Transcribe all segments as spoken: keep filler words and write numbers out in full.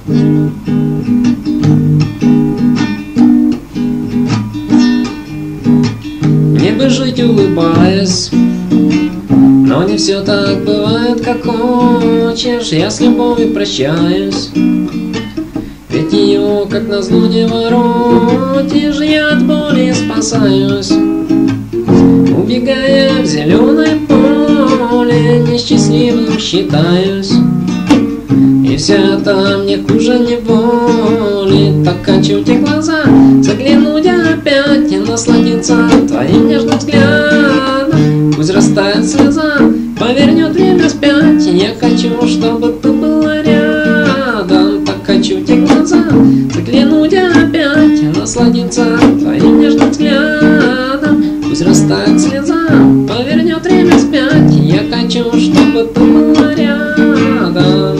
Мне бы жить, улыбаясь, но не все так бывает, как хочешь. Я с любовью прощаюсь, ведь ее, как назло, не воротишь. Я от боли спасаюсь, убегая в зеленое поле, несчастливым считаюсь. И все это мне хуже неволи. Так хочу те глаза заглянуть опять и насладиться твоим нежным взглядом. Пусть растает слеза, повернет время вспять. Я хочу, чтобы ты была рядом. Так хочу те глаза заглянуть опять и насладиться твоим нежным взглядом. Пусть растает слеза, повернет время вспять. Я хочу, чтобы ты была рядом.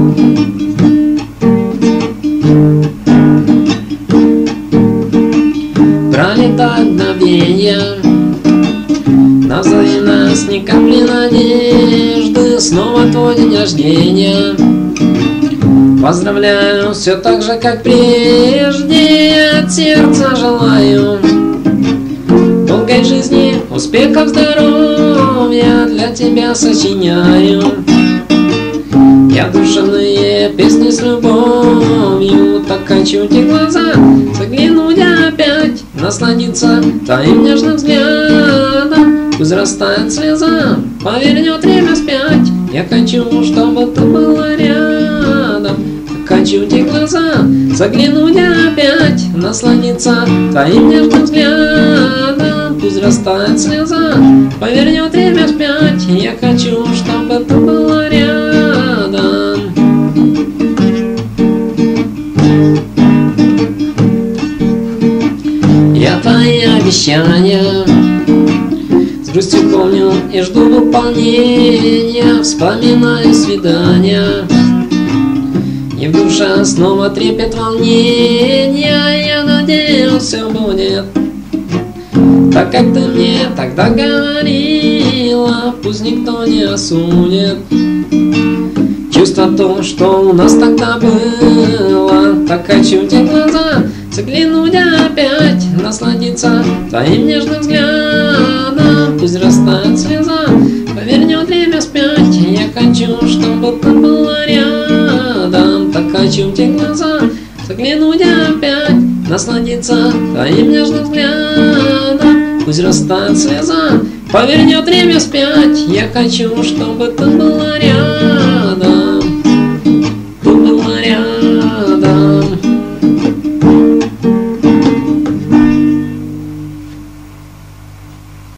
Пролетают мгновенья, на взаимность ни капли надежды. Снова твой день рождения, поздравляю все так же, как прежде. От сердца желаю долгой жизни, успехов, здоровья для тебя сочиняю. Я душевные песни с любовью. Так хочу те глаза заглянуть опять, насладиться твоим нежным взглядом. Пусть растает слеза, повернет время вспять. Я хочу, чтобы ты была рядом. Так хочу те глаза заглянуть опять, насладиться твоим нежным взглядом. Пусть растает слеза, повернет время вспять. Я хочу, чтобы ты была рядом. Я твои обещания с грустью помню и жду выполнения. Вспоминаю свидания, и в душе снова трепет волнения. Я надеюсь, все будет так, как ты мне тогда говорила. Пусть никто не осудит чувство то, что у нас тогда было. Так хочу те глаза заглянуть опять, насладиться твоим нежным взглядом. Пусть растает слеза, повернет время вспять. Я хочу, чтобы ты была рядом. Так хочу те глаза заглянуть опять, насладиться твоим нежным взглядом. Пусть растает слеза, повернет время вспять. Я хочу, чтобы ты была рядом.